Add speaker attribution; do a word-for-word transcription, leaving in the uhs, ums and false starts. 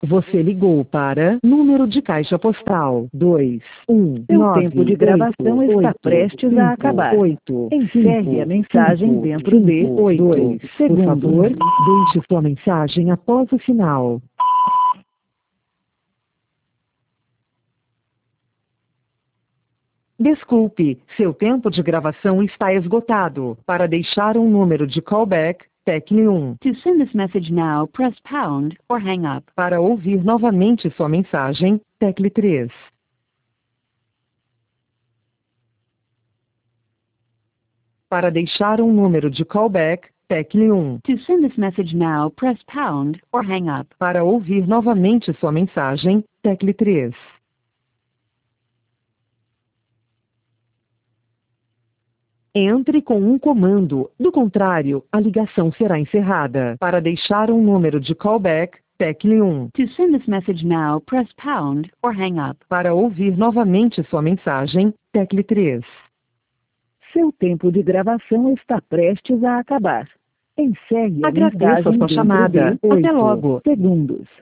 Speaker 1: Você ligou para número de caixa postal dois um
Speaker 2: Seu
Speaker 1: nove
Speaker 2: tempo de gravação está prestes a acabar.
Speaker 1: oito
Speaker 2: Encerre a mensagem dentro de dois
Speaker 1: Por
Speaker 2: segundos.
Speaker 1: favor, deixe sua mensagem após o sinal. Desculpe, seu tempo de gravação está esgotado. Para deixar um número de callback, tecle um.
Speaker 2: To send this message now, press pound or hang up.
Speaker 1: Para ouvir novamente sua mensagem, tecle três. Para deixar um número de callback, tecle um.
Speaker 2: To send this message now, press pound or hang up.
Speaker 1: Para ouvir novamente sua mensagem, tecle três. Entre com um comando, do contrário, a ligação será encerrada. Para deixar um número de callback, tecle um.
Speaker 2: To send this message now, press pound or hang up.
Speaker 1: Para ouvir novamente sua mensagem, tecle três.
Speaker 2: Seu tempo de gravação está prestes a acabar. Encerre a
Speaker 1: Agradeço a
Speaker 2: mensagem
Speaker 1: sua
Speaker 2: dentro
Speaker 1: chamada.
Speaker 2: de
Speaker 1: Até
Speaker 2: oito
Speaker 1: logo.
Speaker 2: segundos.